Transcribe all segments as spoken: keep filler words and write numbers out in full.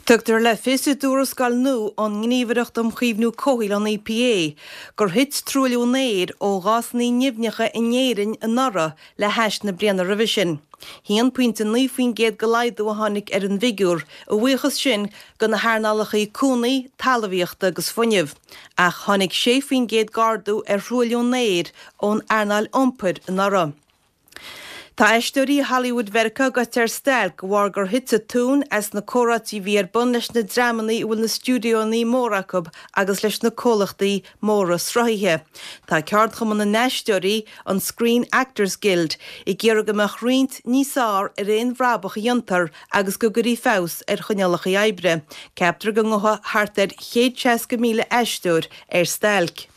Tugtar le fiú dúras gal nó an gníomhaireacht am chuomhnú cóil an E P A, gur hit trúliú néir ó gásnaí nimhneacha inéirin an nara le heis na bliana revision. Hían puinte ní faoin géad go laidú a tháinig ar an bhigúr a bhuachas sin go na hairnálachaí cúnaí talmhaíochta agus fuinneamh, ach tháinig sé faoin géad gardú ar rúliú néir ón airnáil iompar an nara. Tá eisteoirí Hollywood vercha go tar stel go bhhar gur hitsa tún as na córatí bhí ar bun leis na dramaní bhfuil na stúdióní mórachab agus leis na cólachtaí móra sraithe. Tá ceart chum na neisteoirí an Screen Actors Guild i ggéar go meach riint níos ár ar réon bhrábach diontar agus go gurí fós ar chunealacha éibre. Ceaptar go ngutha thart ar chéad seasca míle eisteoir ar stelc.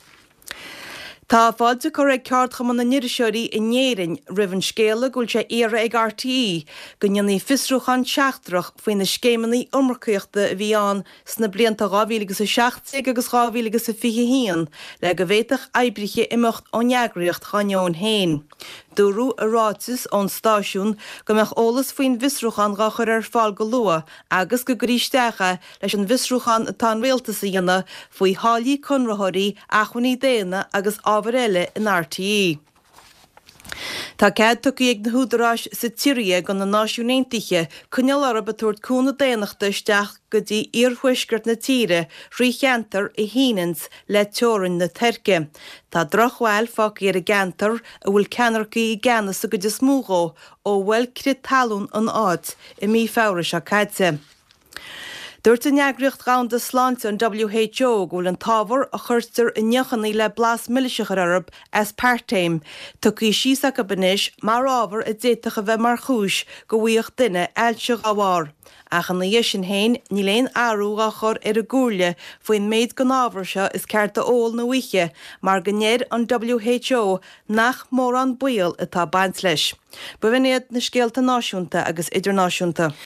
Tá fáilte chu ag ceart chum na neireseoirí i néirin rihann scéala gúil sé éire ag R T E go nionnaí fisrúchan seachtrach faoin na scéimení umrachaíochta a bhí an sna blianta gábhílagus a seachtaigh agus gábhílagus a fiche hían le go bhhéiteach éibriche imimecht óneagraíocht chaneón héin. Dúrú a ráitis ón stáisiún go meach ólas faoin visrúchan gachar ar fáil go lua agus go gríisteacha leis an visrúchan atá réaltas a dhéanana faoi hálaí conrathirí achhaní déana agus ábharéile in R T E. Tá cead tucaí ag na húdaráis sa tíre gan na náisiúnéintiche cuneal arab a tuairt cúna déanachta isteach go dtí iarhuiisgurt na tíre rí cheantar i hínans le teorann na terce. Tá drochhil fág ar a gantar a bhfuil ceanarcaí i gceannas a go de smúgó ó bhfuil crit talún an áit i mí fára se caite. Dúirt a neagraíocht gán de sláinte an W H O gúil an tábhar a chuirtear i neochannaí le blas milisiachar arab as part-time, tucaí síosacha banis mar ábhar a déiteach a bheith mar chúis go bhuíoch duine ailte gábhar. Ach an na dhéisin héin ní léon áú a chur ar a gúrle faoin méid go nábhar se is cearta ól na huiche, mar gnéir an W H O nach mór an buil atá baint leis. Ba bhíon iad na scéalta náisiúnta agus idirnáisiúnta.